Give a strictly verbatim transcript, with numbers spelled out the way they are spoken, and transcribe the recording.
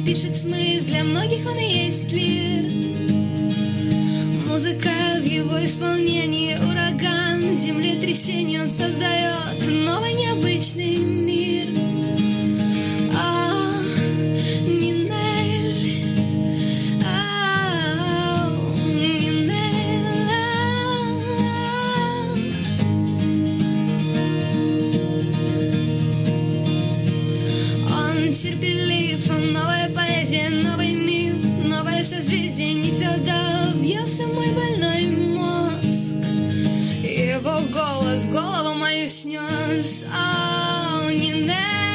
пишет смысл, для многих он и есть лир. Музыка в его исполнении ураган, землетрясение он создает новый необычный мир. А, Нинель, а, Нинель, он терпелив, новая поэзия, новый мир, новое созвездие Нефёда въелся в мой больной мозг. Его голос голову мою снес. Ау, Нинель.